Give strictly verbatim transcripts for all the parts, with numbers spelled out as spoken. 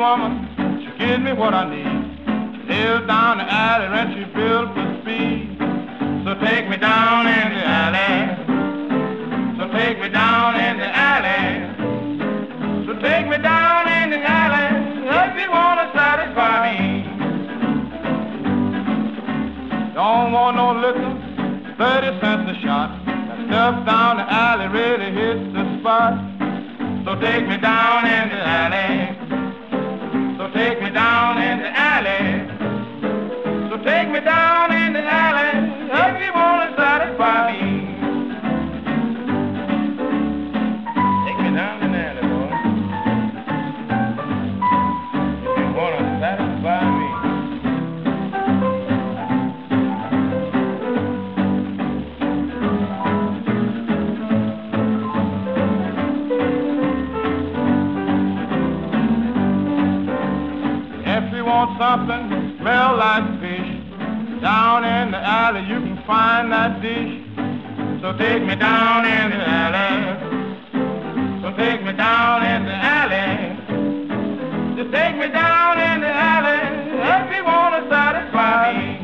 woman, she gives me what I need. She lives down the alley and she built for speed. So take me down in the alley. So take me down in the alley. So take me down in the alley if you want to satisfy me. Don't want no liquor, thirty cents a shot. That stuff down the alley really hits the spot. So take me down in the alley. So take me down in the alley. So take me down in the alley if you want to satisfy me. Take me down in the alley, boy, if you want to satisfy me. If you want something, smell like fish, down in the alley you can find that dish. So take me down in the alley. So take me down in the alley. Just take me down in the alley if you want to satisfy me.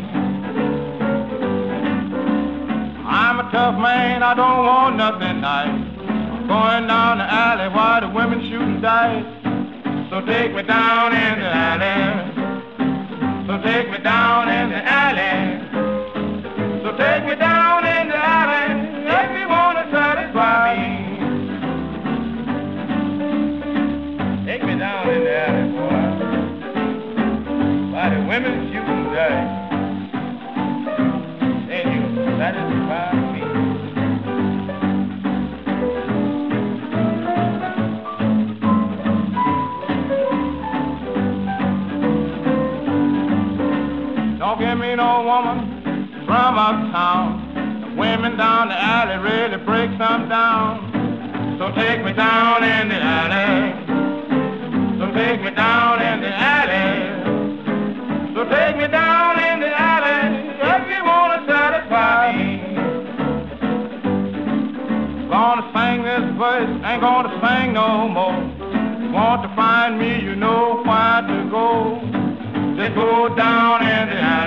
I'm a tough man, I don't want nothing nice. I'm going down the alley while the women shooting dice. So take me down in the alley. So take me down in the alley. So take me down in the alley if you want to satisfy me. Take me down in the alley, boy, while the women shooting dice. Then you satisfy me. Don't give me no woman from uptown. The women down the alley really break some down. So take me down in the alley. So take me down in the alley. So take me down in the alley if you want to satisfy me. Gonna sing this verse, ain't gonna sing no more. You want to find me, you know where to go. Just go down in the alley.